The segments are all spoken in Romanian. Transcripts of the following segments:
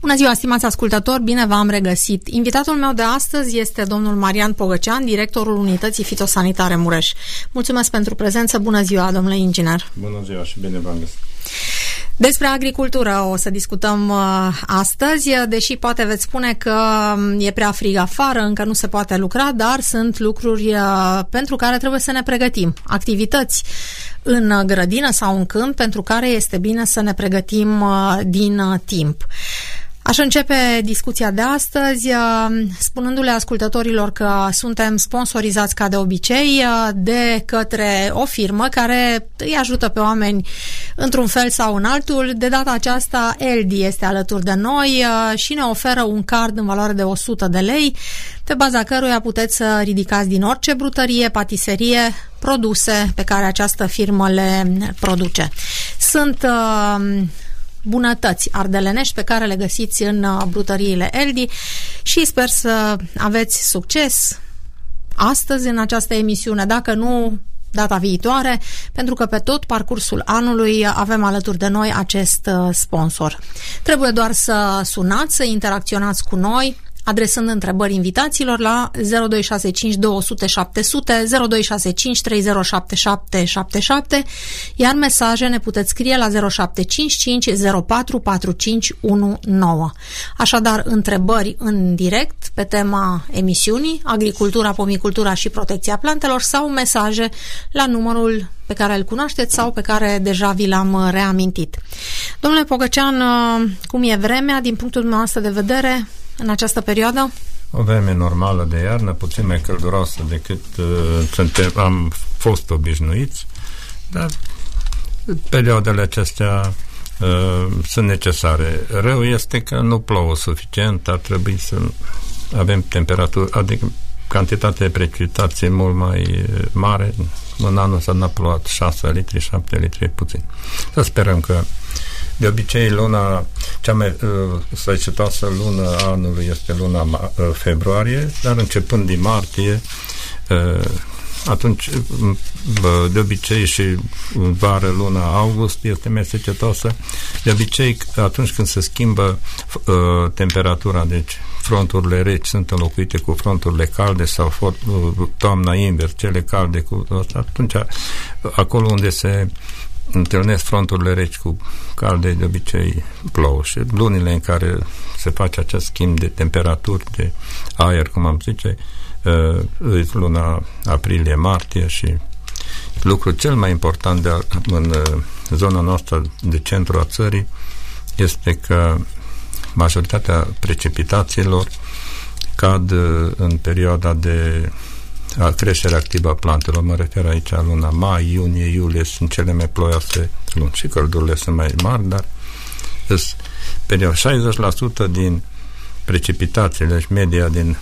Bună ziua, stimați ascultători, bine v-am regăsit. Invitatul meu de astăzi este domnul Marian Pogăcean, directorul Unității Fitosanitare Mureș. Mulțumesc pentru prezență, bună ziua, domnule inginer. Bună ziua și bine v-am găsit. Despre agricultură o să discutăm astăzi, deși poate veți spune că e prea frig afară, încă nu se poate lucra, dar sunt lucruri pentru care trebuie să ne pregătim. Activități în grădină sau în câmp pentru care este bine să ne pregătim din timp. Aș începe discuția de astăzi spunându-le ascultătorilor că suntem sponsorizați ca de obicei de către o firmă care îi ajută pe oameni într-un fel sau în altul. De data aceasta Eldi este alături de noi și ne oferă un card în valoare de 100 de lei, pe baza căruia puteți să ridicați din orice brutărie, patiserie, produse pe care această firmă le produce. Sunt bunătăți ardelenești pe care le găsiți în brutăriile Eldi și sper să aveți succes astăzi în această emisiune, dacă nu data viitoare, pentru că pe tot parcursul anului avem alături de noi acest sponsor. Trebuie doar să sunați, să interacționați cu noi, adresând întrebări invitațiilor la 0265 200 700, 0265 307777, iar mesaje ne puteți scrie la 0755 04 4519. Așadar, întrebări în direct pe tema emisiunii, agricultura, pomicultura și protecția plantelor, sau mesaje la numărul pe care îl cunoașteți sau pe care deja vi l-am reamintit. Domnule Pogăcean, cum e vremea din punctul dumneavoastră de vedere în această perioadă? O vreme normală de iarnă, puțin mai călduroasă decât am fost obișnuiți, dar perioadele acestea sunt necesare. Rău este că nu plouă suficient, ar trebui să avem temperatură, adică cantitate de precipitație mult mai mare. În anul ăsta n-a plouat 6 litri, 7 litri puțin. Să sperăm că de obicei luna cea mai săcetoasă lună a anului este luna februarie, dar începând din martie, atunci de obicei și vară luna august este mai secetoasă. De obicei atunci când se schimbă temperatura, deci fronturile reci sunt înlocuite cu fronturile calde sau toamna invers, cele calde cu atunci acolo unde se întâlnesc fronturile reci cu calde, de obicei plouă. Și lunile în care se face acest schimb de temperaturi, de aer, cum am zice, luna aprilie-martie. Și lucrul cel mai important în zona noastră de centru a țării este că majoritatea precipitațiilor cad în perioada de creșterea activă a plantelor. Mă refer aici la luna mai, iunie, iulie, sunt cele mai ploioase luni și căldurile sunt mai mari, dar perioada 60% din precipitațiile și media din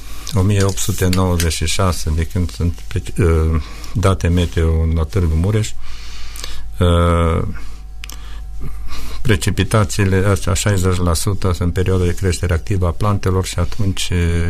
1896, de când sunt date meteo la Târgu Mureș, precipitațiile astea 60% sunt în perioada de creștere activă a plantelor și atunci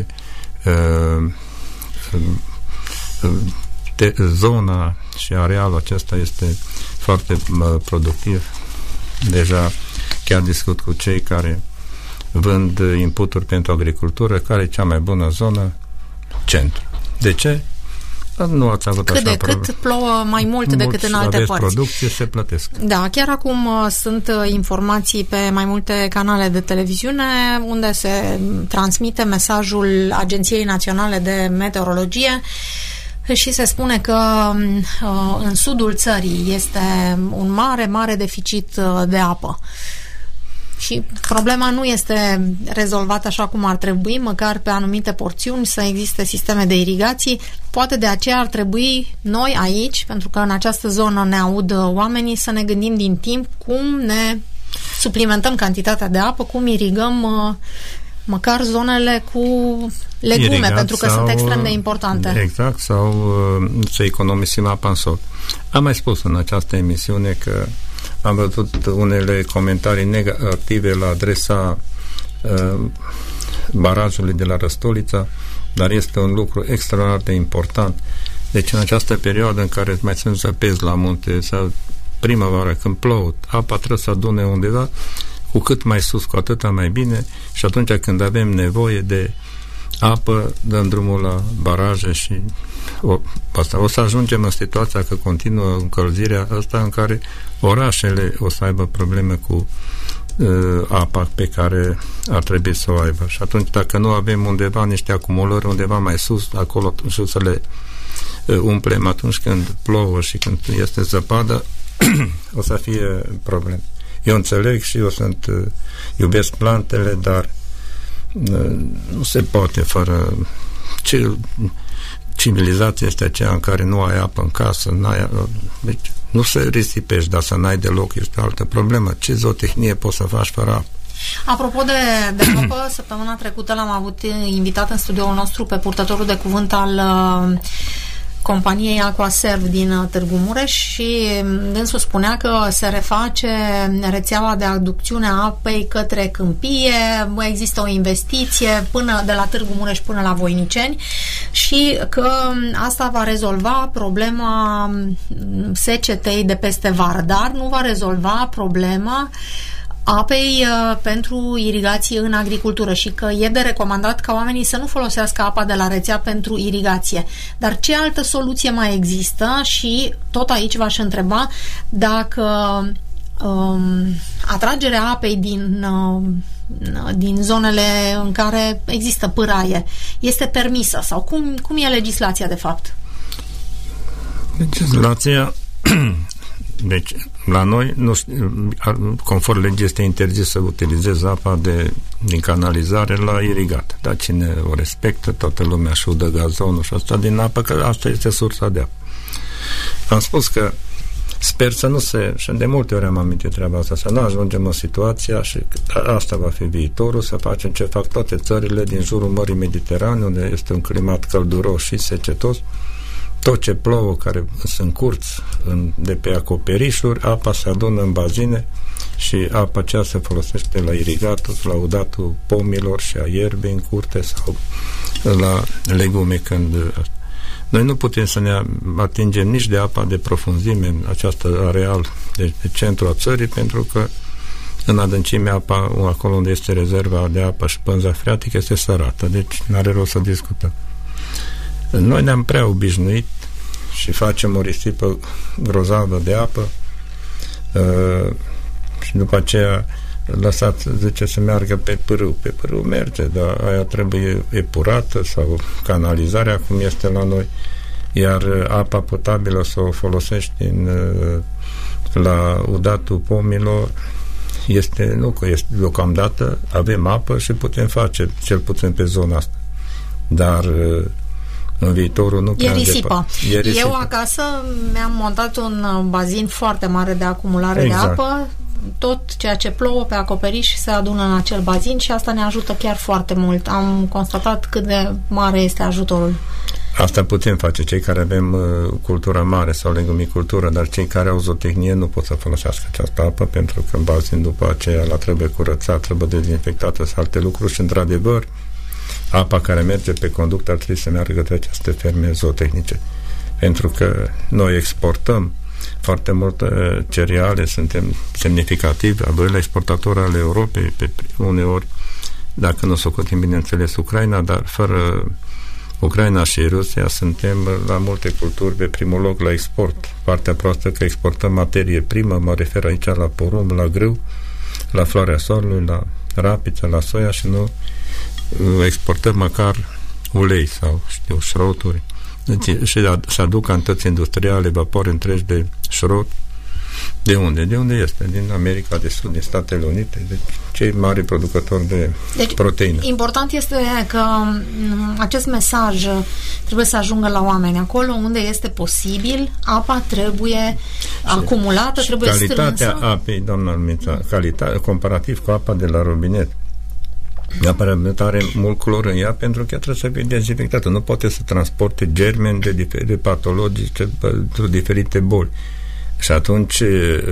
zona și arealul acesta este foarte productiv. Deja chiar discut cu cei care vând inputuri pentru agricultură, care e cea mai bună zonă? Centru. De ce? Nu ați avut cât de cât plouă mai mult decât în alte părți. Producție, se plătesc. Da, chiar acum sunt informații pe mai multe canale de televiziune unde se transmite mesajul Agenției Naționale de Meteorologie și se spune că în sudul țării este un mare deficit de apă. Și problema nu este rezolvată așa cum ar trebui, măcar pe anumite porțiuni să existe sisteme de irigații. Poate de aceea ar trebui noi aici, pentru că în această zonă ne aud oamenii, să ne gândim din timp cum ne suplimentăm cantitatea de apă, cum irigăm măcar zonele cu legume, pentru că sunt extrem de importante. Exact, sau să economisim apa în sol. Am mai spus în această emisiune că am văzut unele comentarii negative la adresa barajului de la Răstolița, dar este un lucru extraordinar de important. Deci în această perioadă în care mai sunt zăpezi la munte sau primăvară, când plouă, apa trebuie să adune undeva, cu cât mai sus, cu atât mai bine, și atunci când avem nevoie de apă, dăm drumul la baraje și o să ajungem în situația că continuă încălzirea asta în care orașele o să aibă probleme cu apa pe care ar trebui să o aibă. Și atunci, dacă nu avem undeva niște acumulări undeva mai sus, acolo și să le umplem atunci când plouă și când este zăpadă, o să fie probleme. Eu înțeleg și eu iubesc plantele, dar nu se poate fără civilizația este aceea în care nu ai apă în casă, deci nu se risipești, dar să n-ai deloc este o altă problemă. Ce zootehnie poți să faci fără apă? Apropo de apă, săptămâna trecută l-am avut invitat în studioul nostru pe purtătorul de cuvânt al companiei Aquaserv din Târgu Mureș și dânsul spunea că se reface rețeaua de aducțiune a apei către Câmpie, există o investiție până de la Târgu Mureș până la Voiniceni și că asta va rezolva problema secetei de peste vară, dar nu va rezolva problema apei pentru irigație în agricultură și că e de recomandat ca oamenii să nu folosească apa de la rețea pentru irigație. Dar ce altă soluție mai există? Și tot aici v-aș întreba dacă atragerea apei din zonele în care există pâraie este permisă sau cum e legislația de fapt? Legislația deci, la noi, conform legii, este interzis să utilizezi apa din canalizare la irigat. Dar cine o respectă, toată lumea și udă gazonul și asta din apă, că asta este sursa de apă. Am spus că sper să nu și de multe ori am amintit treaba asta, să nu ajungem în situația, și asta va fi viitorul, să facem ce fac toate țările din jurul Mării Mediterane, unde este un climat călduros și secetos. Tot ce plouă, care sunt curți de pe acoperișuri, apa se adună în bazine și apa aceea se folosește la irigatul, la udatul pomilor și a ierbii în curte sau la legume. Noi nu putem să ne atingem nici de apa de profunzime în această areal de centru a țării, pentru că în adâncime apa, acolo unde este rezerva de apă și pânza freatică, este sărată, deci n-are rost să discutăm. Noi ne-am prea obișnuit și facem o risipă grozavă de apă și după aceea lăsați, zice, să meargă pe pârâu. Pe pârâu merge, dar aia trebuie epurată sau canalizarea, cum este la noi, iar apa potabilă să o folosești la udatul pomilor deocamdată avem apă și putem face, cel puțin pe zona asta. Dar în viitorul nu prea risipă. Eu acasă mi-am montat un bazin foarte mare de acumulare de apă. Tot ceea ce plouă pe acoperiș se adună în acel bazin și asta ne ajută chiar foarte mult. Am constatat cât de mare este ajutorul. Asta putem face cei care avem cultură mare sau legumicultură, dar cei care au zootehnie nu pot să folosească această apă, pentru că în bazin după aceea la trebuie curățat, trebuie dezinfectată sau alte lucruri și într-adevăr apa care merge pe conduct ar trebui să meargă către aceste ferme zootehnice, pentru că noi exportăm foarte multe cereale, suntem semnificativi, al doilea exportator al Europei, pe uneori, dacă nu socotim bineînțeles Ucraina, dar fără Ucraina și Rusia suntem la multe culturi pe primul loc la export. Partea proastă că exportăm materie primă, mă refer aici la porumb, la grâu, la floarea soarelui, la rapiță, la soia și nu exportăm măcar ulei sau, șroturi. Deci, și se aduc cantități industriale, vapoare întregi de șrot. De unde? De unde este? Din America de Sud, din Statele Unite, deci cei mari producători de proteine. Important este că acest mesaj trebuie să ajungă la oameni. Acolo unde este posibil, apa trebuie acumulată, trebuie strânsă. Calitatea apei, doamna Lumința, comparativ cu apa de la robinet, apa are mult clor în ea, pentru că ea trebuie să fie dezinfectată. Nu poate să transporte germeni de patologice pentru diferite boli. Și atunci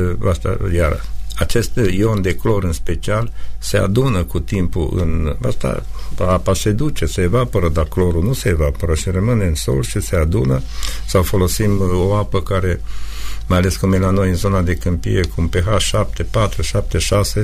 iar acest ion de clor în special se adună cu timpul în asta, apa se duce, se evaporă, dar clorul nu se evaporă și rămâne în sol și se adună, sau folosim o apă care, mai ales cum e la noi în zona de câmpie, cu un pH 7,4, 7,6,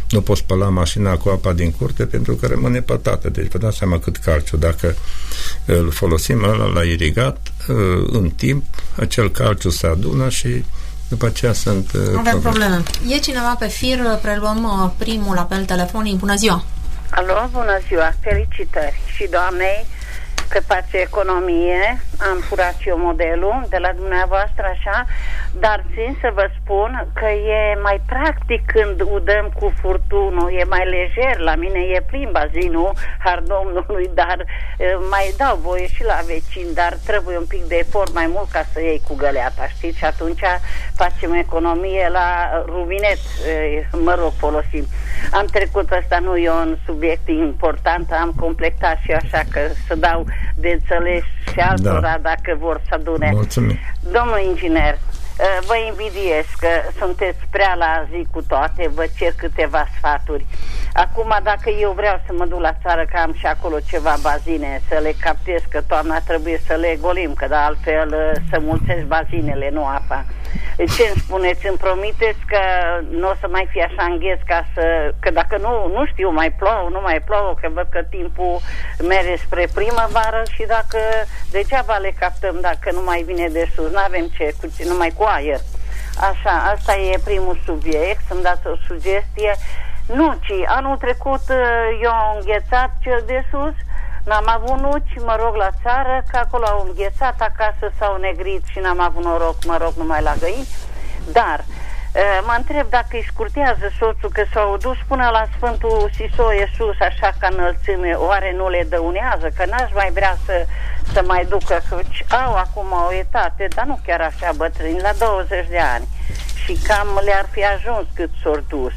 nu poți spăla mașina cu apa din curte pentru că rămâne pătată. Deci vă dați seama cât calciu. Dacă îl folosim la irigat, în timp, acel calciu se adună și după aceea sunt avem probleme. E cineva pe fir, preluăm primul apel telefonic. Bună ziua! Alo, bună ziua! Felicitări și doamnei că face economie, am furat și eu modelul de la dumneavoastră așa, dar țin să vă spun că e mai practic când udăm cu furtunul, e mai lejer, la mine e plin bazinul, har Domnului, dar mai dau voie și la vecini, dar trebuie un pic de efort mai mult ca să iei cu găleata, știți? Și atunci facem economie la rubinet, folosim. Am trecut, ăsta nu e un subiect important, am completat și așa că să dau de înțeles și altora dacă vor să adune. Mulțumim. Domnul inginer, vă invidiez că sunteți prea la zi cu toate, vă cer câteva sfaturi. Acum, dacă eu vreau să mă duc la țară, că am și acolo ceva bazine, să le captez, că toamna trebuie să le golim, că de altfel să mulțesc bazinele, nu apa. Ce îmi spuneți? Îmi promiteți că nu o să mai fie așa îngheț că dacă nu știu, mai plouă, nu mai plouă, că văd că timpul merge spre primăvară și dacă degeaba le captăm dacă nu mai vine de sus, n-avem numai cu aer. Așa, asta e primul subiect, să-mi dați o sugestie. Nu, ci anul trecut eu am înghețat cel de sus, n-am avut nuci, mă rog la țară, că acolo au înghețat, acasă s-au negrit și n-am avut noroc, mă rog numai la găini, dar mă întreb dacă îi scurtează soțul că s-au dus până la Sfântul Sisoie sus, așa ca înălțime, oare nu le dăunează? Că n-aș mai vrea să mai ducă, că au acum o etate, dar nu chiar așa bătrâni, la 20 de ani și cam le-ar fi ajuns cât s-or dus.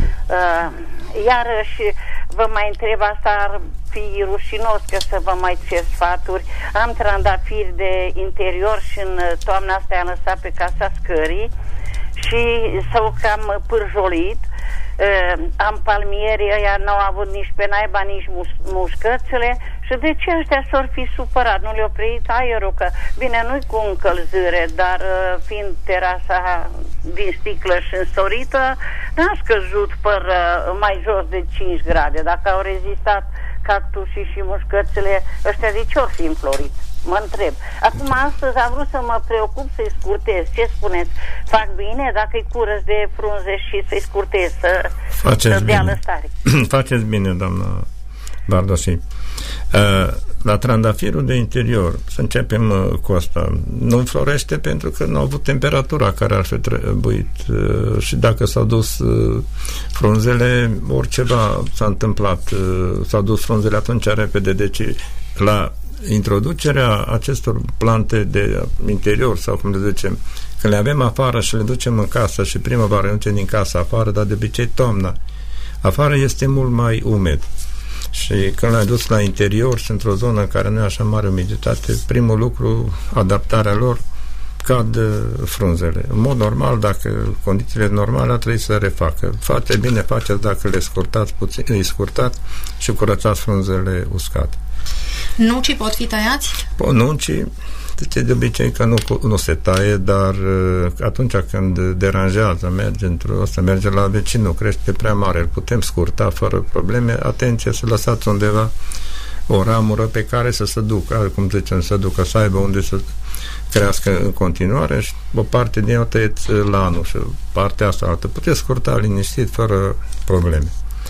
Iarăși vă mai întreb, asta ar fi rușinos că să vă mai cer sfaturi. Am trandafiri de interior și în toamna asta i-am lăsat pe casa scării și s-au cam pârjolit. Am palmierii ăia, n-au avut nici pe naiba, nici mușcățele și de ce ăștia s-or fi supărat? Nu le-a oprit aerul? Că bine, nu-i cu încălzire, dar fiind terasa din sticlă și însorită, n-a scăzut până mai jos de 5 grade. Dacă au rezistat cactusii și mușcățele, ăștia de ce ori fi înflorit? Mă întreb. Acum, astăzi am vrut să mă preocup să-i scurtez. Ce spuneți? Fac bine dacă îi curăț de frunze și să-i scurtez, să dea lăstare? Faceți bine, doamna Bardosi. La trandafirul de interior, să începem cu asta, nu înflorește pentru că nu au avut temperatura care ar fi trebuit și dacă s-au dus frunzele, oriceva s-a întâmplat, s-au dus frunzele atunci repede, deci la introducerea acestor plante de interior sau cum le zicem, când le avem afară și le ducem în casă și primăvară ne ducem din casă afară, dar de obicei toamna afară este mult mai umed și când le-ai dus la interior și într-o zonă în care nu e așa mare umiditate, primul lucru, adaptarea lor, cad frunzele. În mod normal, dacă condițiile normale, trebuie să refacă. Foarte bine faceți dacă le scurtați puțin, îi scurtați și curățați frunzele uscate. Nucii pot fi tăiați? Nucii, de obicei că nu se taie, dar atunci când deranjează, merge la vecinul, crește prea mare, îl putem scurta fără probleme. Atenție să lăsați undeva o ramură pe care să se ducă, cum zicem, să ducă, să aibă unde să crească în continuare și o parte din ea tăieți la anul și partea asta altă. Puteți scurta liniștit, fără probleme.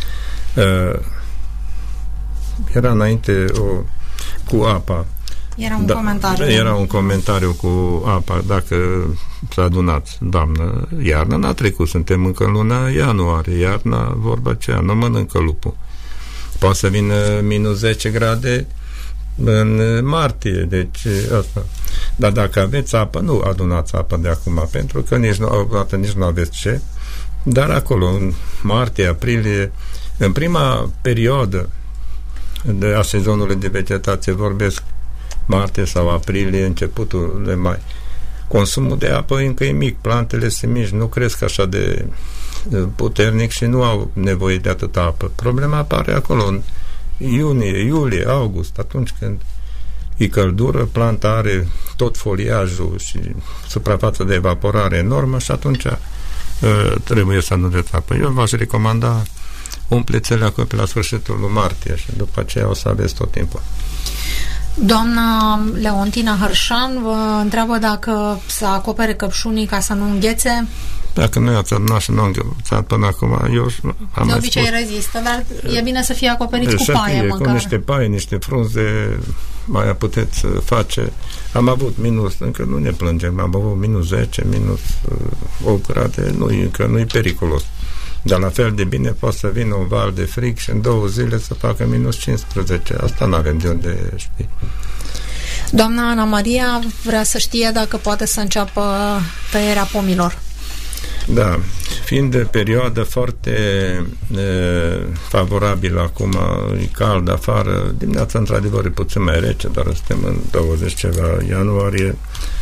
Era înainte cu apa. Era un comentariu cu apa. Dacă s-a adunat, doamnă, iarna n-a trecut, suntem încă în luna ianuarie, iarna, vorba aceea, nu mănâncă lupul. Poate să vină minus 10 grade în martie, deci asta. Dar dacă aveți apă, nu adunați apă de acum, pentru că nici nu aveți ce. Dar acolo, în martie, aprilie, în prima perioadă a sezonului de vegetație, vorbesc martie sau aprilie, începutul de mai. Consumul de apă încă e mic, plantele sunt mici, nu cresc așa de puternic și nu au nevoie de atâta apă. Problema apare acolo în iunie, iulie, august, atunci când e căldură, planta are tot foliajul și suprafața de evaporare enormă și atunci trebuie să aduceți apă. Eu v-aș recomanda umpleți leacul pe la sfârșitul lui martie și după aceea o să aveți tot timpul. Doamna Leontina Hărșan vă întreabă dacă să acopere căpșunii ca să nu înghețe. Dacă nu i-ați adunat și nu înghețat până acum, eu am de obicei rezistă, dar e bine să fie acoperiți cu paie măcar. Cu niște paie, niște frunze, mai puteți face. Am avut minus, încă nu ne plângem, am avut minus 10, minus 8 grade, încă nu e periculos. Dar la fel de bine poate să vină un val de frig și în 2 zile să facă minus 15. Asta nu avem de unde știi. Doamna Ana Maria vrea să știe dacă poate să înceapă tăierea pomilor. Da, fiind de perioadă foarte favorabilă acum, e cald afară, dimineața într-adevăr e puțin mai rece, dar suntem în 20 ceva ianuarie,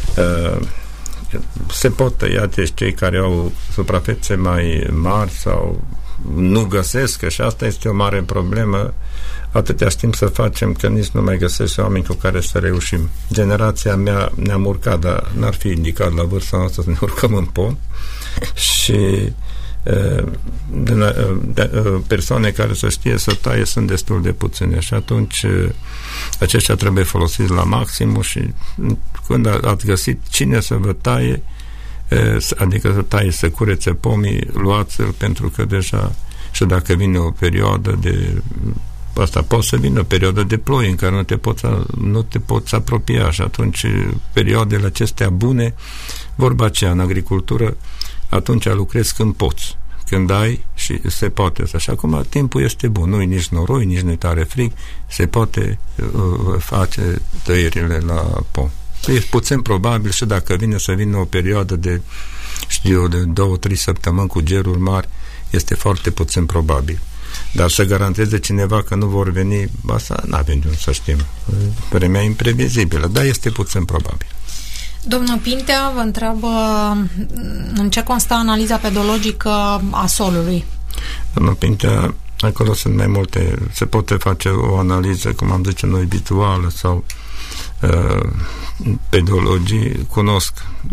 se pot tăia, deci cei care au suprafețe mai mari sau nu găsesc, și asta este o mare problemă, atâtea timp să facem că nici nu mai găsesc oameni cu care să reușim. Generația mea ne-am urcat, dar n-ar fi indicat la vârsta noastră să ne urcăm în pom și persoane care să știe să taie sunt destul de puține și atunci aceștia trebuie folosiți la maximum și când ați găsit cine să vă taie, adică să taie, să curețe pomii, luați-l, pentru că deja și dacă vine o perioadă de asta, poate să vină o perioadă de ploi în care nu te poți apropia și atunci perioadele acestea bune, vorba aceea în agricultură, atunci lucrezi când poți, când ai și se poate. Și acum timpul este bun, nu-i nici noroi, nici nu-i tare frig, se poate face tăierile la pom. E puțin probabil și dacă vine să vină o perioadă de, de 2-3 săptămâni cu geruri mari, este foarte puțin probabil. Dar să garanteze cineva că nu vor veni, asta n-avem de unde să știm. Vremea imprevizibilă, dar este puțin probabil. Domnul Pintea vă întreabă în ce constă analiza pedologică a solului. Domnul Pintea, acolo sunt mai multe, se poate face o analiză, cum am zice noi, vizuală sau pedologii, cunosc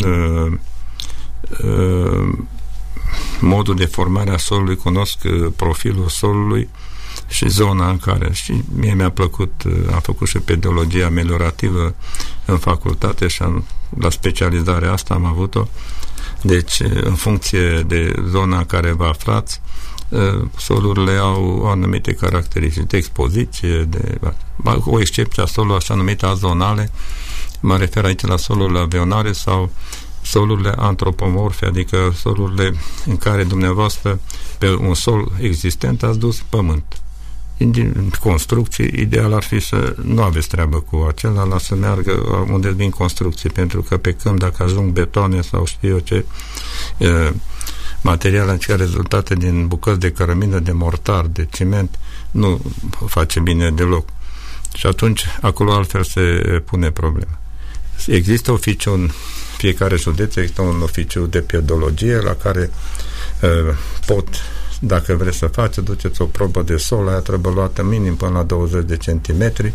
modul de formare a solului, cunosc profilul solului și zona în care, și mie mi-a plăcut, am făcut și pedologia ameliorativă în facultate și la specializarea asta am avut-o, deci în funcție de zona în care vă aflați, solurile au anumite caracteristici de expoziție, o excepție a solurilor așa numite azonale, mă refer aici la solurile avionare sau solurile antropomorfe, adică solurile în care dumneavoastră pe un sol existent ați dus pământ. Din construcții, ideal ar fi să nu aveți treabă cu acela, la să meargă unde vin construcții, pentru că pe câmp, dacă ajung betoane sau știu eu ce materiale rezultate din bucăți de cărămină, de mortar, de ciment, nu face bine deloc. Și atunci, acolo altfel se pune problema. Există oficiu în fiecare județ, există un oficiu de pedologie la care pot, dacă vreți să faceți, duceți o probă de sol, aia trebuie luată minim până la 20 de centimetri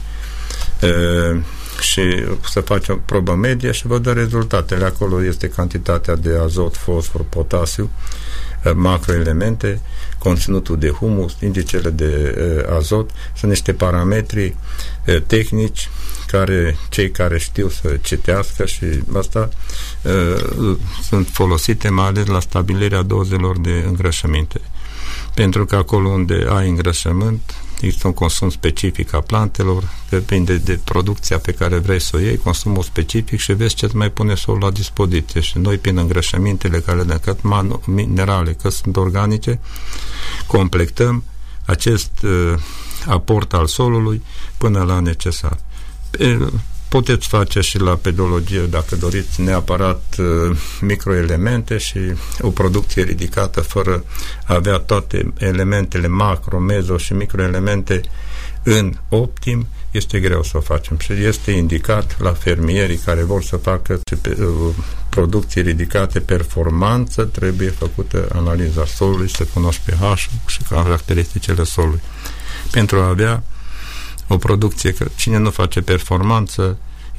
și să faci o probă medie și vă dă rezultatele. Acolo este cantitatea de azot, fosfor, potasiu, macroelemente, conținutul de humus, indicele de azot, sunt niște parametri tehnici care cei care știu să citească și asta sunt folosite mai ales la stabilirea dozelor de îngrășăminte. Pentru că acolo unde ai îngrășământ există un consum specific a plantelor, depinde de producția pe care vrei să o iei, consumul specific și vezi ce îți mai pune solul la dispoziție. Și noi, prin îngrășămintele care le cât minerale, că sunt organice, completăm acest aport al solului până la necesar. Puteți face și la pedologie, dacă doriți, neapărat microelemente și o producție ridicată fără a avea toate elementele macro, mezo și microelemente în optim, este greu să o facem și este indicat la fermierii care vor să facă producții ridicate, performanță, trebuie făcută analiza solului, să cunoști pH-ul și caracteristicile solului pentru a avea o producție, că cine nu face performanță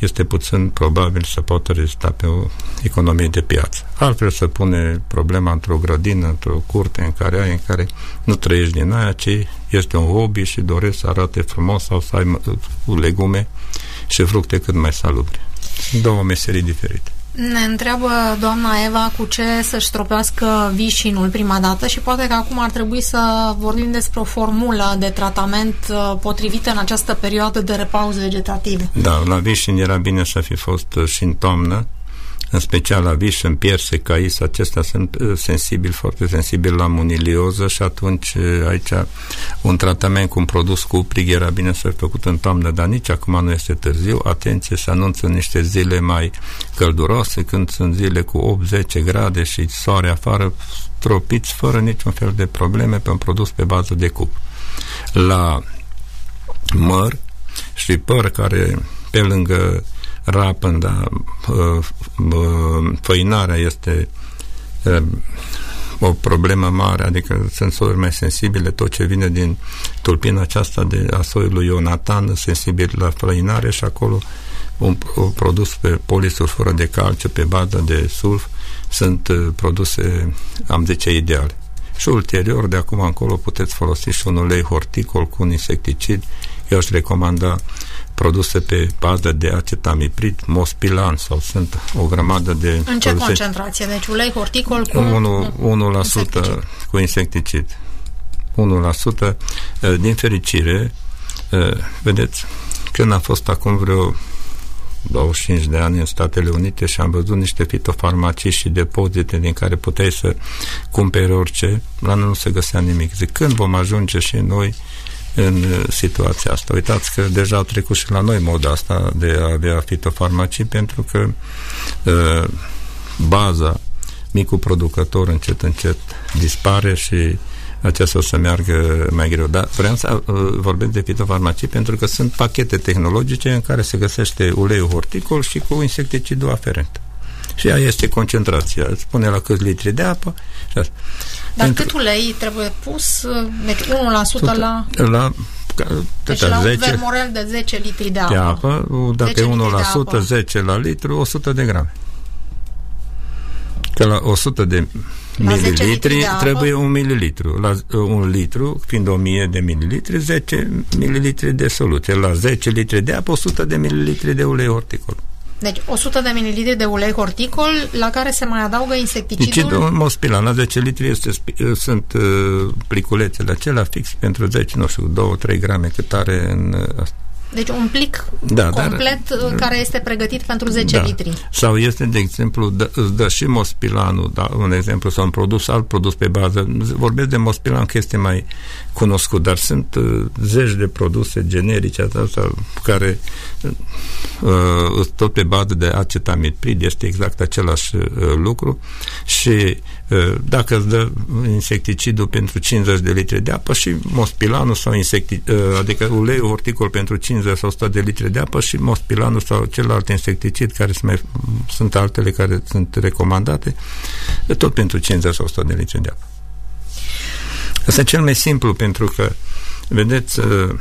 este puțin probabil să poată rezista pe o economie de piață. Altfel se pune problema într-o grădină, într-o curte în care nu trăiești din aia, ci este un hobby și doresc să arate frumos sau să ai legume și fructe cât mai salubre. Sunt două meserii diferite. Ne întreabă doamna Eva cu ce să-și stropească vișinul prima dată și poate că acum ar trebui să vorbim despre o formulă de tratament potrivită în această perioadă de repaus vegetativ. Da, la vișin era bine să fi fost și în toamnă, în special la vișin, pierse, cais, acestea sunt sensibili, foarte sensibili la monilioză și atunci aici un tratament cu un produs cuprig era bine să fie făcut în toamnă, dar nici acum nu este târziu. Atenție, se anunță niște zile mai călduroase, când sunt zile cu 8-10 grade și soare afară, stropiți fără niciun fel de probleme pe un produs pe bază de cup. La măr și păr, care pe lângă rapăn, dar făinarea este o problemă mare, adică sunt soiuri mai sensibile, tot ce vine din tulpina aceasta a soiului Ionatan, sensibil la făinare, și acolo un produs pe polisulfură de calciu pe bază de sulf sunt produse, am zice, ideale. Și ulterior, de acum încolo, puteți folosi și un ulei horticol cu un insecticid. Eu aș recomanda produse pe bază de acetamiprid, Mospilan, sau sunt o grămadă de... În ce produse. concentrație? Deci ulei horticol cu 1% insecticid. Cu insecticid. 1%. Din fericire, vedeți, când a fost acum vreo 25 de ani în Statele Unite și am văzut niște fitofarmacii și depozite din care puteai să cumperi orice, la noi nu se găsea nimic. Zic, când vom ajunge și noi în situația asta? Uitați că deja au trecut și la noi moda asta de a avea fitofarmacii, pentru că baza, micul producător, încet dispare și acesta o să meargă mai greu. Dar vreau să vorbesc de fitofarmacii pentru că sunt pachete tehnologice în care se găsește uleiul horticol și cu insecticidul aferent. Și ea este concentrația. Îți pune la câți litri de apă. Dar cât ulei trebuie pus? Deci 1% la deci la 10, un vermorel de 10 litri de apă. Dacă 1%, 10 la litru, 100 de grame. Că la 100 de mililitri trebuie 1 mililitru. La 1 litru, fiind 1000 de mililitri, 10 mililitri de soluție. La 10 litri de apă, 100 de mililitri de ulei horticol. Deci 100 de mililitri de ulei horticol, la care se mai adaugă insecticidul? Mospilan. La 10 litri sunt pliculețele acelea fix pentru 10, nu știu, 2-3 grame cât are în asta. Deci un plic complet care este pregătit pentru 10 litri. Sau este, de exemplu, îți dă și Mospilanul, un exemplu, sau un produs, alt produs pe bază. Vorbesc de Mospilan că este mai cunoscut, dar sunt zeci de produse generice care tot pe bază de acetamiprid, este exact același lucru și dacă îți dă insecticidul pentru 50 de litri de apă și Mospilanul sau adică uleiul horticol pentru 50 sau 100 de litri de apă și Mospilanul sau celălalt insecticid, care sunt altele care sunt recomandate, tot pentru 50 sau 100 de litri de apă. Asta e cel mai simplu, pentru că, vedeți,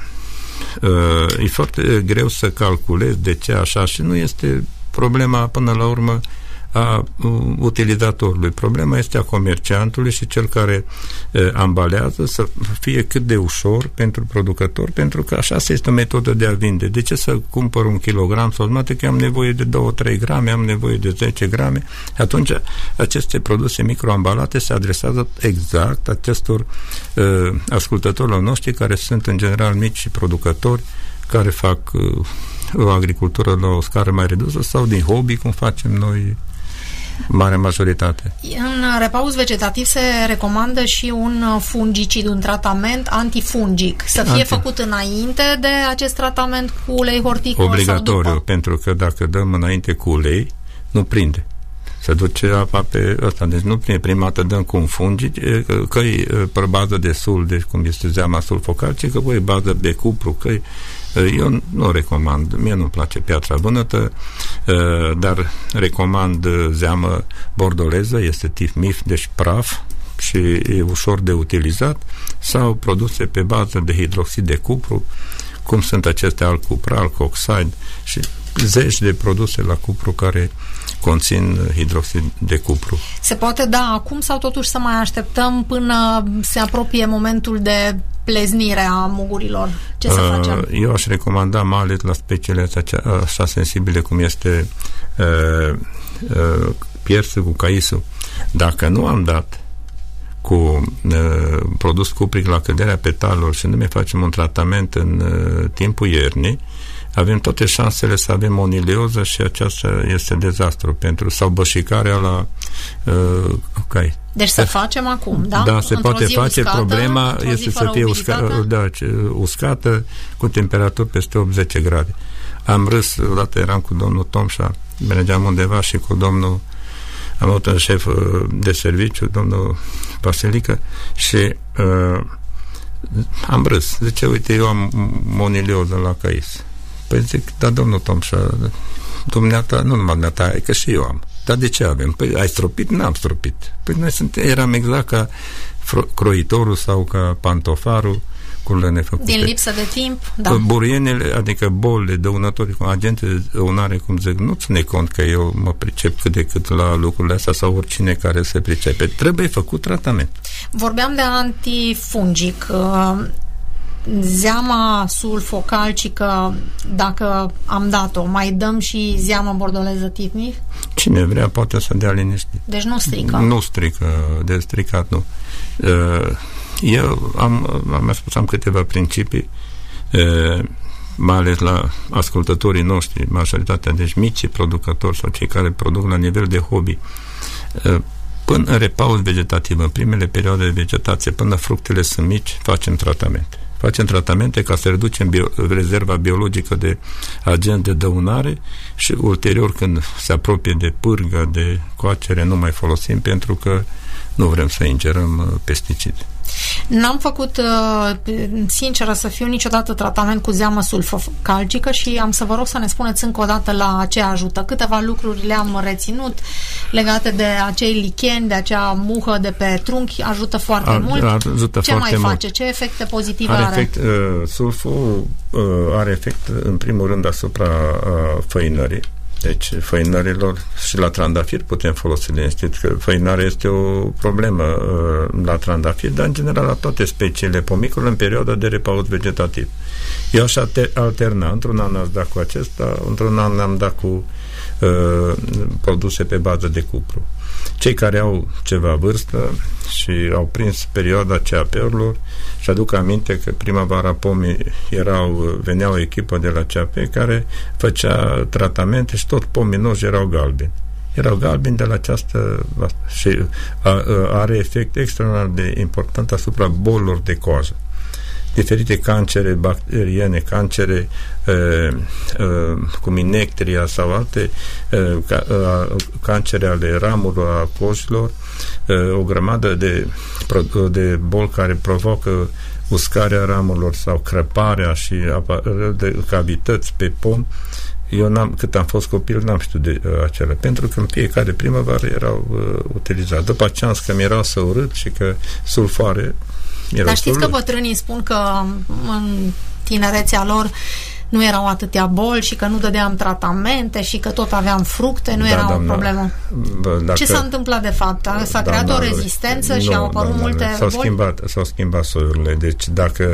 e foarte greu să calculezi de ce așa și nu este problema până la urmă a utilizatorului. Problema este a comerciantului și cel care ambalează să fie cât de ușor pentru producător, pentru că așa este o metodă de a vinde. De ce să cumpăr 1 kilogram sau jumătate, că am nevoie de 2-3 grame, am nevoie de 10 grame? Atunci aceste produse microambalate se adresează exact acestor ascultătorilor noștri, care sunt în general mici producători, care fac o agricultură la o scară mai redusă sau din hobby, cum facem noi, mare majoritate. În repaus vegetativ se recomandă și un fungicid, un tratament antifungic. Să fie făcut înainte de acest tratament cu ulei horticol? Obligatoriu, sau după? pentru că dacă dăm înainte cu ulei, nu prinde. Se duce apa pe ăsta. Deci nu prinde. Prima dată dăm cu un fungicid, că-i pe bază de sul, deci cum este zeama sulfocalce, că voi bază de cupru, că eu nu recomand, mie nu-mi place piatra vânătă, dar recomand zeamă bordoleză, este tip MIF, deci praf, și e ușor de utilizat, sau produse pe bază de hidroxid de cupru, cum sunt acestea alcupra, alcoxide, și zeci de produse la cupru care conțin hidroxid de cupru. Se poate da acum sau totuși să mai așteptăm până se apropie momentul de pleznire a mugurilor? Ce să facem? Eu aș recomanda, mai ales la speciile așa sensibile cum este piersul cu caisul, dacă nu am dat cu produs cupric la căderea petalelor și nu mai facem un tratament în timpul iernii, avem toate șansele să avem onileoză și aceasta este dezastru sau bășicarea la cai. Deci să facem acum, da? Da, se poate face. Problema este să fie uscată cu temperaturi peste 80 grade. Am râs, odată eram cu domnul Tomșa, mergeam undeva și cu domnul, am avut un șef de serviciu, domnul Vasilică, și am râs. Zice, uite, eu am monilioză la cais. Păi zic, da, domnul Tomșa, dumneata, nu numai dumneata, e că și eu am. Dar de ce avem? Păi ai stropit? N-am stropit. Păi noi eram exact ca croitorul sau ca pantofarul cu lăne făcute. Din lipsă de timp, da. Burienele, adică bolile, dăunătorii, agente de dăunare, cum zic, nu ține cont că eu mă pricep cât de cât la lucrurile astea sau oricine care se pricepe. Trebuie făcut tratament. Vorbeam de antifungic. Zeama sulfocalcică, dacă am dat-o, mai dăm și zeamă bordoleză titnic? Cine vrea poate să dea liniștit. Deci nu strică? Nu strică, de stricat nu. Eu am câteva principii, mai ales la ascultătorii noștri, majoritatea, deci micii producători sau cei care produc la nivel de hobby, până în repaus vegetativ, în primele perioade de vegetație, până fructele sunt mici, facem tratamente. Facem tratamente ca să reducem rezerva biologică de agent de dăunare și ulterior, când se apropie de pârgă, de coacere, nu mai folosim, pentru că nu vrem să ingerăm pesticide. N-am făcut, sinceră să fiu, niciodată tratament cu zeamă sulfocalcică și am să vă rog să ne spuneți încă o dată la ce ajută. Câteva lucruri le-am reținut legate de acei licheni, de acea muhă de pe trunchi, ajută foarte mult. Ajută ce foarte mai mult. face? Ce efecte pozitive are? Sulful are efect, în primul rând, asupra făinării. Deci făinărilor și la trandafir putem folosi liniștit, că făinarea este o problemă la trandafir, dar în general la toate speciile pomicole în perioada de repaus vegetativ. Eu aș alterna. Într-un an am dat cu acesta, într-un an am dat cu produse pe bază de cupru. Cei care au ceva vârstă și au prins perioada CAP-urilor, și aduc aminte că primăvara pomii venea o echipă de la CAP care făcea tratamente și tot pomii noștri erau galbeni. Erau galbeni de la această și are efect extraordinar de important asupra bolilor de coajă. Diferite cancere bacteriene, cancere cum inectria sau alte cancere ale ramurilor, a coșilor, o grămadă de boli care provocă uscarea ramurilor sau crăparea și de cavități pe pom. Eu cât am fost copil n-am știut de acelea, pentru că în fiecare primăvară erau utilizate. După aceea am zis că mi-era să urât și că sulfoare. Dar știți că bătrânii spun că în tinerețea lor nu erau atâtea boli și că nu dădeam tratamente și că tot aveam fructe, nu era o problemă. Ce s-a întâmplat de fapt? S-a creat o rezistență și au apărut multe boli? S-au schimbat soiurile. Deci dacă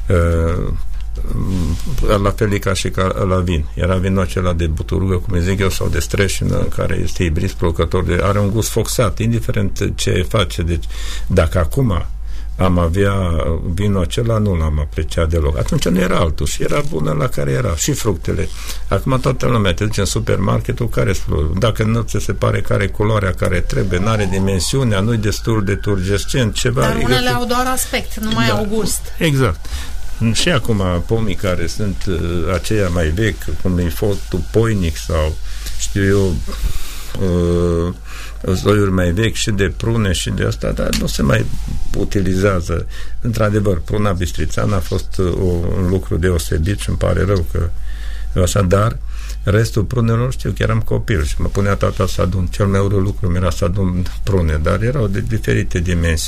la fel ca și ca la vin. Era vinul acela de buturugă, cum zic eu, sau de streșină, care este ibris producător, are un gust foxat, indiferent ce face. Deci dacă acum am avea vinul acela, nu l-am apreciat deloc. Atunci nu era altul și era bună la care era. Și fructele. Acum toată lumea te duce în supermarketul, care dacă nu ți se pare care e culoarea care trebuie, n-are dimensiunea, nu-i destul de turgescent, ceva. Dar unele au doar aspect, nu mai au gust. Exact. Și acum pomii care sunt aceia mai vechi, cum e fostul poinic sau știu eu soiuri mai vechi și de prune și de asta, dar nu se mai utilizează. Într-adevăr, pruna bistrițeană a fost un lucru deosebit și îmi pare rău că așa, dar restul prunelor, știu că eram copil și mă punea tata să adun. Cel mai urât lucru mi era să adun prune, dar erau de diferite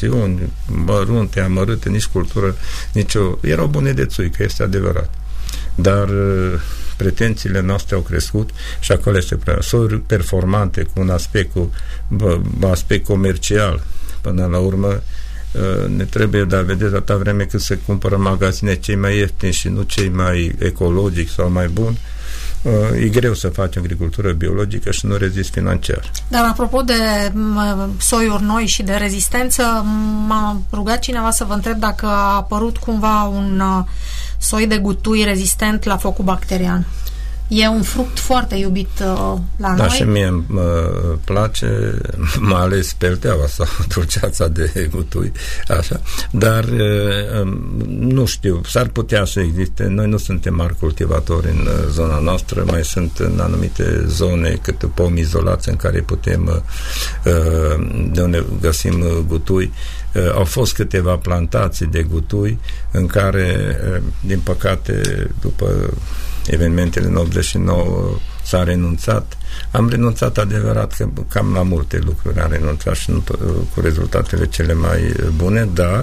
dimensiuni, mărunte, amărâte, nici cultură, erau bune de țuică, este adevărat. dar pretențiile noastre au crescut și acolo este soiuri performante cu un aspect comercial. Până la urmă ne trebuie, dar vedeți, atâta vreme cât se cumpără în magazine cei mai ieftini și nu cei mai ecologici sau mai buni, e greu să faci agricultură biologică și nu rezist financiar. Dar apropo de soiuri noi și de rezistență, m-a rugat cineva să vă întreb dacă a apărut cumva un soi de gutui rezistent la focul bacterian. E un fruct foarte iubit la noi. Da, și mie îmi place, mai ales pelteaua sau dulceața de gutui, așa, dar nu știu, s-ar putea să existe. Noi nu suntem mari cultivatori în zona noastră, mai sunt în anumite zone câte pomi izolați în care putem, de unde găsim gutui. Au fost câteva plantații de gutui în care, din păcate, după evenimentele în 89 s-a renunțat. Am renunțat, adevărat, că cam la multe lucruri am renunțat și nu cu rezultatele cele mai bune, dar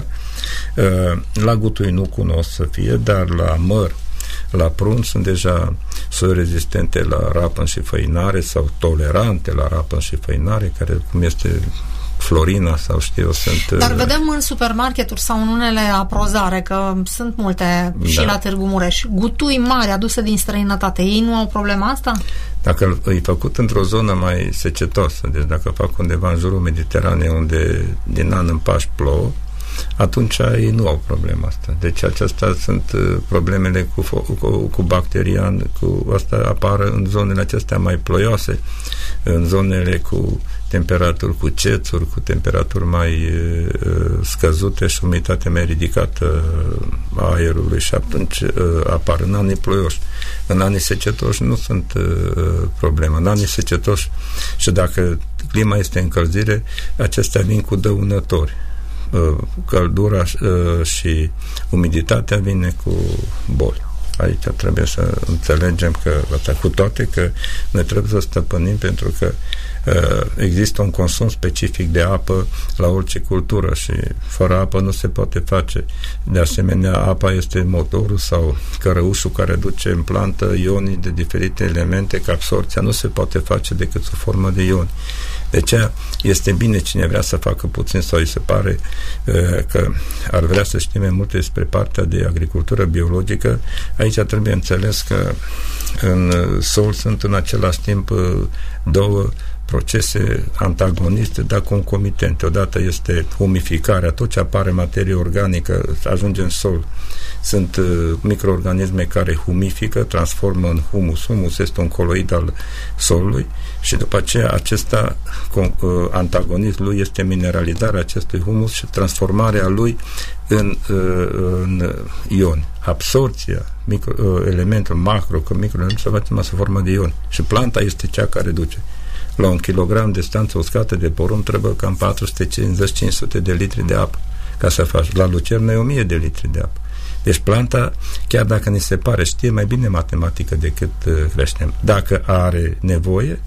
la gutui nu cunosc să fie, dar la măr, la prun sunt deja soiuri rezistente la rapăn și făinare sau tolerante la rapăn și făinare, care, cum este Florina sau știu, sunt... Dar vedem în supermarketuri sau în unele aprozare, că sunt multe și la Târgu Mureș, gutui mari aduse din străinătate. Ei nu au problema asta? Dacă e făcut într-o zonă mai secetosă, deci dacă fac undeva în jurul Mediteranei, unde din an în Paști plouă, atunci ei nu au problema asta. Deci acestea sunt problemele cu bacterian, cu asta apar în zonele acestea mai ploioase, în zonele cu temperaturi, cu cețuri, cu temperaturi mai scăzute și umiditate mai ridicată a aerului, și atunci apar în anii ploioși. În anii secetoși nu sunt probleme. În anii secetoși, și dacă clima este încălzire, acestea vin cu dăunători. Căldura și umiditatea vine cu boli. Aici trebuie să înțelegem că, cu toate că noi trebuie să stăpânim, pentru că există un consum specific de apă la orice cultură și fără apă nu se poate face. De asemenea, apa este motorul sau cărăușul care duce în plantă ionii de diferite elemente, că absorția nu se poate face decât sub formă de ioni. De aceea este bine, cine vrea să facă puțin sau îi se pare că ar vrea să știe mai multe despre partea de agricultură biologică, aici trebuie înțeles că în sol sunt în același timp două procese antagoniste, dar concomitente. Odată este humificarea, tot ce apare materie organică ajunge în sol. Sunt microorganisme care humifică, transformă în humus. Humus este un coloid al solului și după aceea acesta antagonist lui este mineralizarea acestui humus și transformarea lui în ioni. Absorția elementul macro, că microelementul se face sub formă de ioni. Și planta este cea care duce. La 1 kilogram de stanță uscată de porumb trebuie cam 450-500 de litri de apă ca să faci. La lucernă e 1000 de litri de apă. Deci planta, chiar dacă ni se pare, știe mai bine matematică decât creștem. Dacă are nevoie,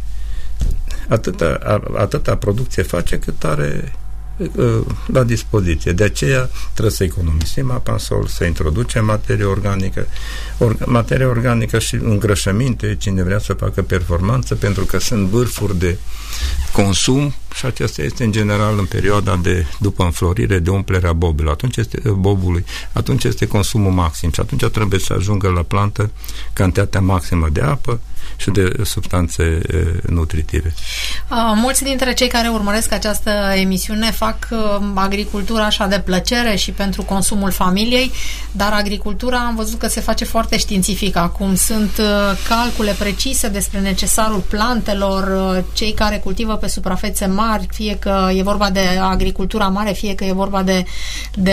atâta producție face cât are la dispoziție. De aceea trebuie să economisim apa în sol, să introducem materie organică și îngrășăminte, cine vrea să facă performanță, pentru că sunt vârfuri de consum și acesta este în general în perioada de după înflorire, de umplerea bobului. Atunci este consumul maxim și atunci trebuie să ajungă la plantă cantitatea maximă de apă și de substanțe nutritive. Mulți dintre cei care urmăresc această emisiune fac agricultura așa de plăcere și pentru consumul familiei, dar agricultura am văzut că se face foarte științific acum. Sunt calcule precise despre necesarul plantelor, cei care cultivă pe suprafețe mari, fie că e vorba de agricultura mare, fie că e vorba de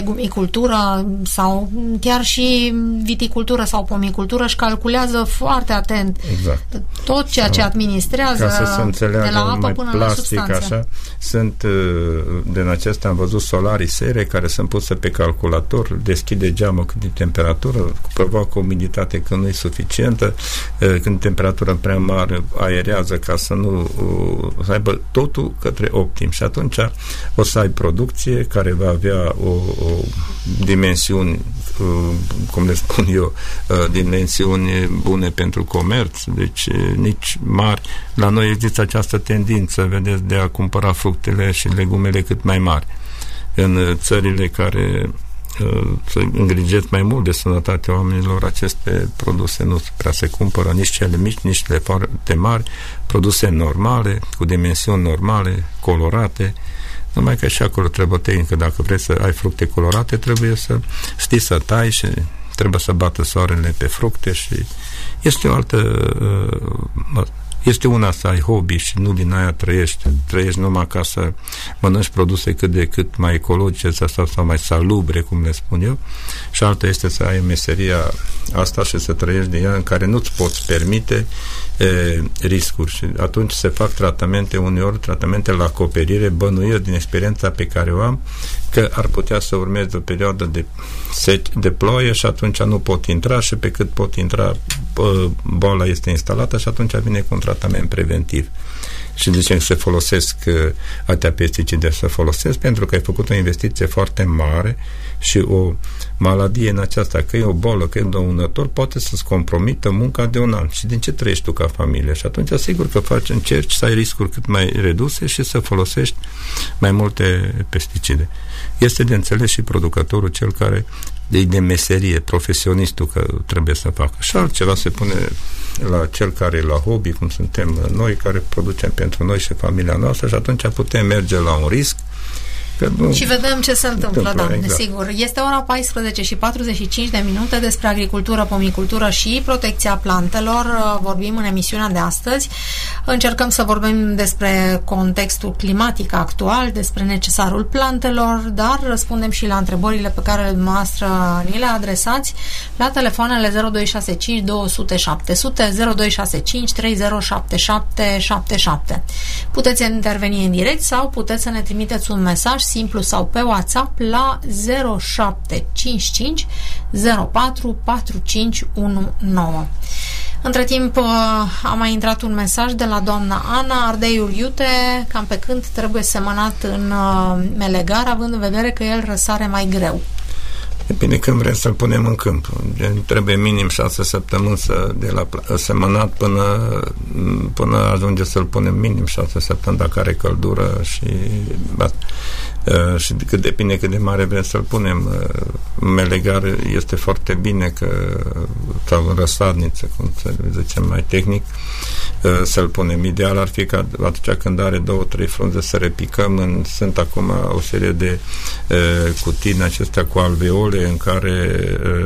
legumicultură sau chiar și viticultură sau pomicultură, își calculează foarte atent. Exact. Tot ceea ce administrează, ca să se înțeleagă, de la apă mai până plastic, la substanță. așa, sunt din acestea am văzut solarii sere care sunt puse pe calculator, deschide geamul când e temperatură, provoacă umiditate când nu e suficientă, când temperatura prea mare aerează ca să nu să aibă totul către optim și atunci o să ai producție care va avea o dimensiuni, cum le spun eu, dimensiuni bune pentru comerț, deci nici mari. La noi există această tendință, vedeți, de a cumpăra fructele și legumele cât mai mari. În țările care să îngrijesc mai mult de sănătatea oamenilor, aceste produse nu prea se cumpără, nici cele mici, nici cele foarte mari, produse normale, cu dimensiuni normale, colorate, numai că și acolo trebuie tehnică. Dacă vrei să ai fructe colorate, trebuie să știi să tai și trebuie să bată soarele pe fructe și este o altă este una să ai hobby și nu din aia trăiești numai ca să mănânci produse cât de cât mai ecologice sau mai salubre, cum le spun eu, și alta este să ai meseria asta și să trăiești din ea în care nu-ți poți permite riscuri și atunci se fac tratamente la acoperire, bănuiesc din experiența pe care o am că ar putea să urmeze o perioadă de ploaie și atunci nu pot intra și pe cât pot intra boala este instalată și atunci vine cu un tratament preventiv. Și de ce se folosesc atâtea pesticide? Se folosesc pentru că ai făcut o investiție foarte mare și o maladie în aceasta, că e o boală, că e dăunător, poate să-ți compromită munca de un an. Și din ce trăiești tu ca familie? Și atunci, sigur că încerci să ai riscuri cât mai reduse și să folosești mai multe pesticide. Este de înțeles și producătorul, cel care de meserie, profesionistul, că trebuie să facă. Și altceva se pune la cel care e la hobby, cum suntem noi, care producem pentru noi și familia noastră și atunci putem merge la un risc. Și vedem ce se întâmplă, da, exact. desigur. Este ora 14:45 despre agricultură, pomicultură și protecția plantelor. Vorbim în emisiunea de astăzi. Încercăm să vorbim despre contextul climatic actual, despre necesarul plantelor, dar răspundem și la întrebările pe care dumneavoastră ni le adresați la telefoanele 0265 200 700, 0265 307777. Puteți interveni în direct sau puteți să ne trimiteți un mesaj simplu sau pe WhatsApp la 0755 04 4519. Între timp a mai intrat un mesaj de la doamna Ana: ardeiul iute cam pe când trebuie semănat în melegar, având în vedere că el răsare mai greu. Depinde când vrem să-l punem în câmp. Trebuie minim 6 săptămâni de la semănat până ajunge să-l punem minim 6 săptămâni dacă are căldură și depinde cât de mare vrem să-l punem. Melegar este foarte bine sau în răsadniță, cum să zicem mai tehnic, să-l punem. Ideal ar fi ca atunci când are 2-3 frunze să repicăm. Sunt acum o serie de cutii în acestea cu alveole în care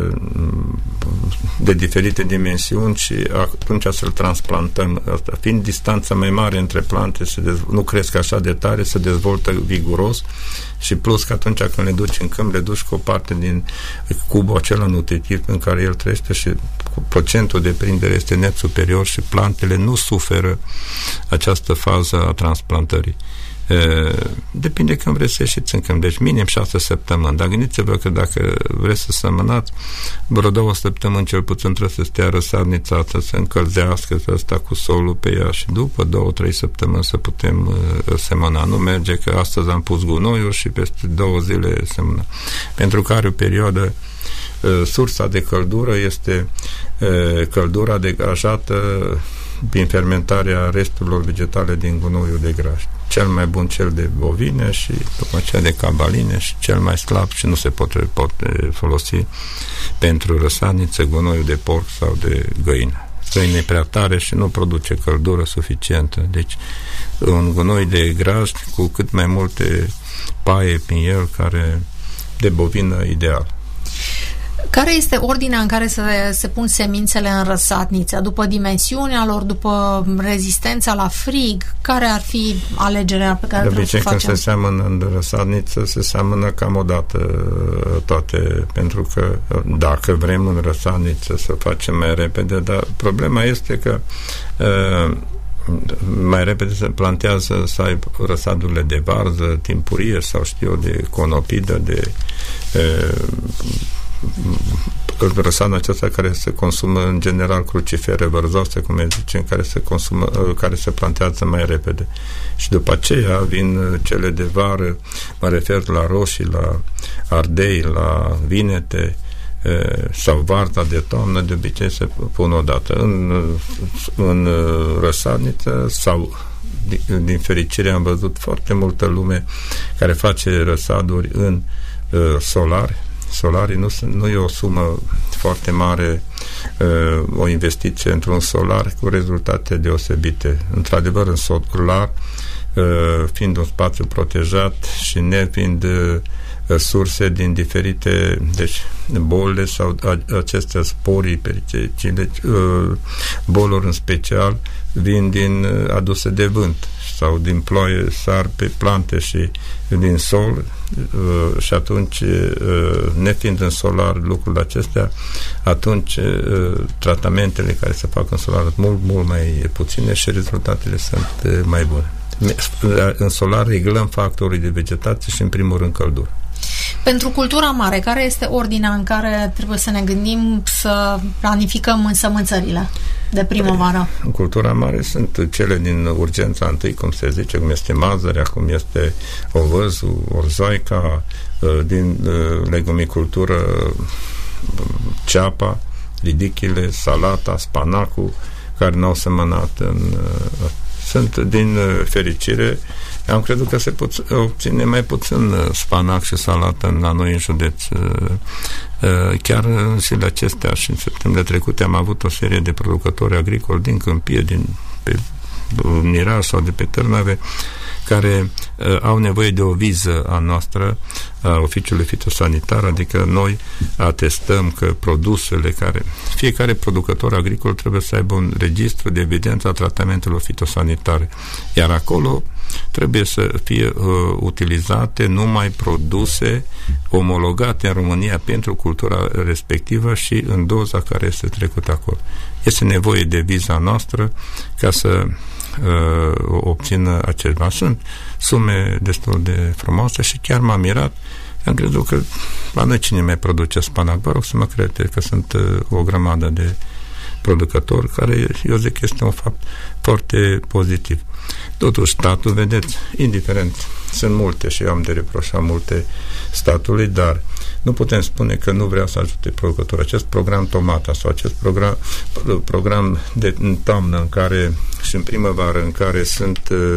de diferite dimensiuni și atunci să-l transplantăm. Asta fiind distanța mai mare între plante, nu cresc așa de tare, se dezvoltă viguros și plus că atunci când le duci în câmp, le duci cu o parte din cubul acela nutritiv în care el trăiește și procentul de prindere este net superior și plantele nu suferă această fază a transplantării. Depinde când vreți să ieșiți în câmp, deci minim 6 săptămâni, dar gândiți-vă că dacă vreți să semănați, vreo 2 săptămâni cel puțin trebuie să stea răsadnița, să se încălzească, să stea cu solul pe ea și după 2-3 săptămâni să putem semăna. Nu merge că astăzi am pus gunoiul și peste 2 zile semăna. Pentru că are o perioadă, sursa de căldură este căldura degajată prin fermentarea resturilor vegetale din gunoiul de grajd. Cel mai bun cel de bovine și după aceea de cabaline și cel mai slab și nu se poate folosi pentru răsadniță gunoiul de porc sau de găină. Găină e prea tare și nu produce căldură suficientă. Deci un gunoi de grajd cu cât mai multe paie prin el, care de bovină ideal. Care este ordinea în care se pun semințele în răsadniță? După dimensiunea lor, după rezistența la frig? Care ar fi alegerea pe care trebuie să o facem? Când se seamănă în răsadniță, se seamănă cam odată toate, pentru că dacă vrem în răsadniță să facem mai repede, dar problema este că mai repede se plantează să ai răsadurile de varză timpurie sau știu eu, de conopidă, de răsadul acesta care se consumă în general crucifere vărzoase, cum le zicem, care se plantează mai repede. Și după aceea vin cele de vară, mă refer la roșii, la ardei, la vinete sau varza de toamnă, de obicei se pun odată în răsadniță sau din fericire am văzut foarte multă lume care face răsaduri în solari. Solarii nu e o sumă foarte mare, o investiție într-un solar cu rezultate deosebite. Într-adevăr, în solar, fiind un spațiu protejat și nefiind surse din diferite bolile sau aceste sporii pericile, boluri în special vin aduse de vânt sau din ploaie, sar pe plante și din sol și atunci, nefiind în solar lucrurile acestea, atunci tratamentele care se fac în solar sunt mult mai puține și rezultatele sunt mai bune. În solar reglăm factorii de vegetație și în primul rând căldură. Pentru cultura mare, care este ordinea în care trebuie să ne gândim să planificăm însămânțările de primăvară? În cultura mare sunt cele din urgența întâi, cum se zice, cum este mazărea, cum este ovăzul, orzoica, din legumicultură ceapa, ridichile, salata, spanacul, care n-au semănat sunt din fericire. Am crezut că se obține mai puțin spanac și salată la noi în județ. Chiar în zilele acestea și în septembrie trecute am avut o serie de producători agricoli din Câmpie, pe Miraj sau de pe Târnave, care au nevoie de o viză a noastră, a Oficiului Fitosanitar, adică noi atestăm că produsele fiecare producător agricol trebuie să aibă un registru de evidență a tratamentelor fitosanitare, iar acolo trebuie să fie utilizate numai produse omologate în România pentru cultura respectivă și în doza care este trecută acolo. Este nevoie de viza noastră ca să obțină aceva. Sunt sume destul de frumoase și chiar m-am mirat. Am crezut că la noi cine mai produce spanac? Vă rog să mă credeți că sunt o grămadă de producători care, eu zic, este un fapt foarte pozitiv. Totuși, statul, vedeți, indiferent, sunt multe și eu am de reproșat multe statului, dar nu putem spune că nu vrea să ajute producători. Acest program Tomata sau acest program de toamnă în care și în primăvară în care sunt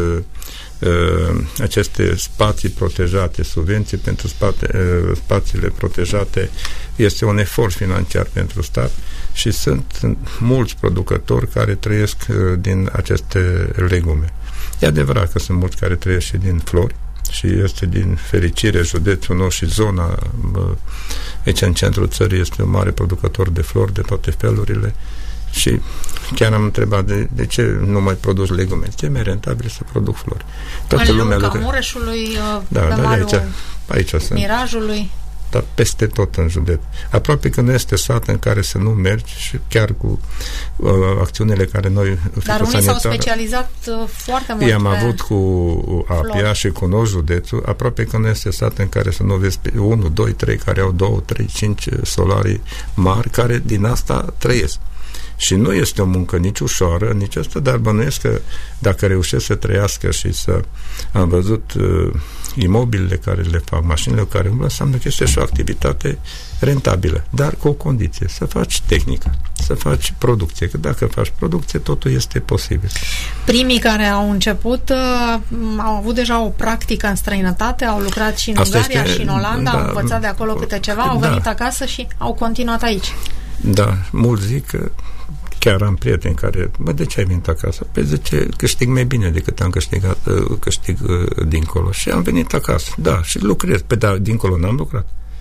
aceste spații protejate, subvenții pentru spațiile protejate, este un efort financiar pentru stat și sunt mulți producători care trăiesc din aceste legume. E adevărat că sunt mulți care trăiesc și din flori și este din fericire județul nostru și zona aici în centrul țării este un mare producător de flori de toate felurile și chiar am întrebat de ce nu mai produci legume. Ce mai rentabil să produc flori? Toată lumea lucrează. Mureșului, aici sunt. Mirajului. Dar peste tot în județ. Aproape că nu este sat în care să nu mergi și chiar cu acțiunile care noi dar unii s-au specializat foarte mult. I-am avut cu Apia și cu noi județul, aproape că nu este sat în care să nu vezi 1, 2, 3 care au 2, 3, 5 solarii mari care din asta trăiesc. Și nu este o muncă nici ușoară, nici asta, dar bănuiesc că dacă reușesc să trăiască și să am văzut imobilele care le fac, mașinile care umblă, înseamnă că este și o activitate rentabilă, dar cu o condiție, să faci tehnică, să faci producție, că dacă faci producție, totul este posibil. Primii care au început au avut deja o practică în străinătate, au lucrat și în Ungaria și în Olanda, au învățat de acolo câte ceva, au venit acasă și au continuat aici. Da, mulți zic că chiar am prieteni care, de ce ai venit acasă? Păi zice, câștig mai bine decât am câștig dincolo. Și am venit acasă, da, și lucrez. Păi da, dincolo n-am lucrat.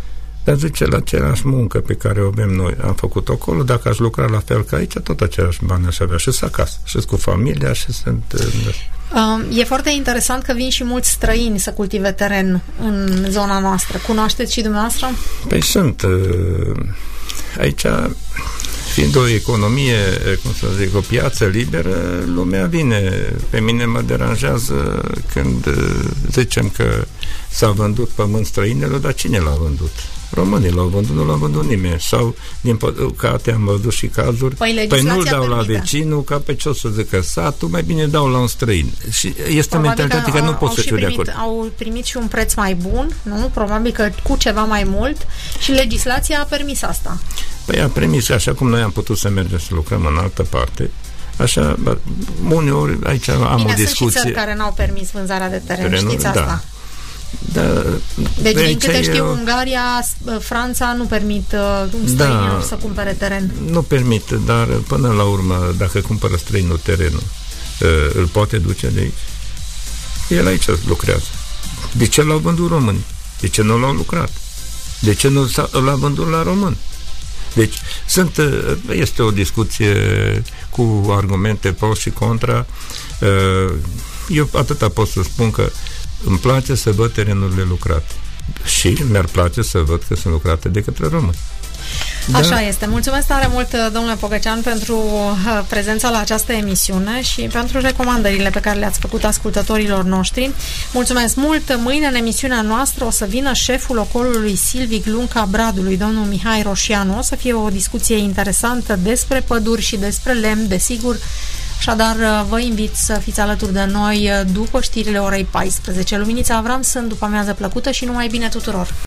Dar zice, la aceeași muncă pe care o avem noi, am făcut acolo, dacă aș lucra la fel ca aici, tot același bani aș avea și acasă, și cu familia, și sunt... E foarte interesant că vin și mulți străini să cultive teren în zona noastră. Cunoașteți și dumneavoastră? Păi sunt. Aici, fiind o economie, cum să zic, o piață liberă, lumea vine. Pe mine mă deranjează când zicem că s-a vândut pământ străinelor, dar cine l-a vândut? Românii l-au vândut, nu l-a vândut nimeni. Sau, din păcate, am văzut și cazuri, păi nu-l dau la vecinul, ca pe ce o să zică satul, mai bine dau la un străin. Și este o mentalitate care nu pot să fiu de acord. Au primit și un preț mai bun, nu? Probabil că cu ceva mai mult, și legislația a permis asta. Păi a permis, așa cum noi am putut să mergem să lucrăm în altă parte, așa, uneori aici am o discuție. Sunt și țări care n-au permis vânzarea de teren, știți asta? Da. Da, deci, din câte știu, Ungaria, Franța nu permit străinilor să cumpere teren. Nu permit, dar până la urmă, dacă cumpără străinul terenul, îl poate duce de aici. El aici lucrează. De ce l-au vândut români? De ce nu l-au lucrat? De ce nu l-a vândut la român? Deci, este o discuție cu argumente pro și contra. Eu atâta pot să spun că îmi place să văd terenurile lucrate și mi-ar place să văd că sunt lucrate de către români. Așa este. Mulțumesc tare mult, domnule Pogăcean, pentru prezența la această emisiune și pentru recomandările pe care le-ați făcut ascultătorilor noștri. Mulțumesc mult! Mâine în emisiunea noastră o să vină șeful ocolului Silvic Lunca Bradului, domnul Mihai Roșianu. O să fie o discuție interesantă despre păduri și despre lemn, desigur. Așadar, vă invit să fiți alături de noi după știrile orei 14. Luminița Avram, sunt după amiază plăcută și numai bine tuturor!